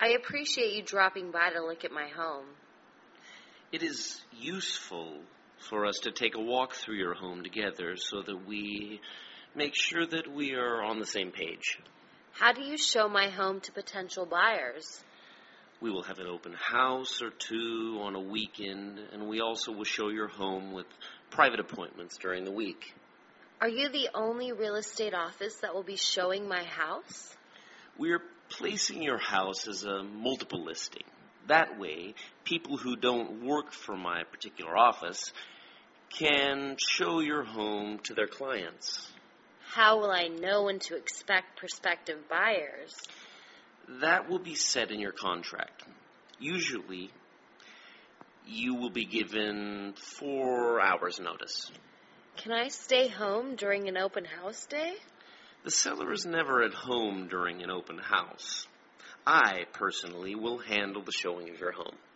I appreciate you dropping by to look at my home. It is useful for us to take a walk through your home together so that we make sure that we are on the same page. How do you show my home to potential buyers? We will have an open house or two on a weekend, and we also will show your home with private appointments during the week. Are you the only real estate office that will be showing my house? We're placing your house as a multiple listing. That way, people who don't work for my particular office can show your home to their clients. How will I know when to expect prospective buyers? That will be set in your contract. Usually, you will be given 4 hours notice. Can I stay home during an open house day? The seller is never at home during an open house. I, personally, will handle the showing of your home.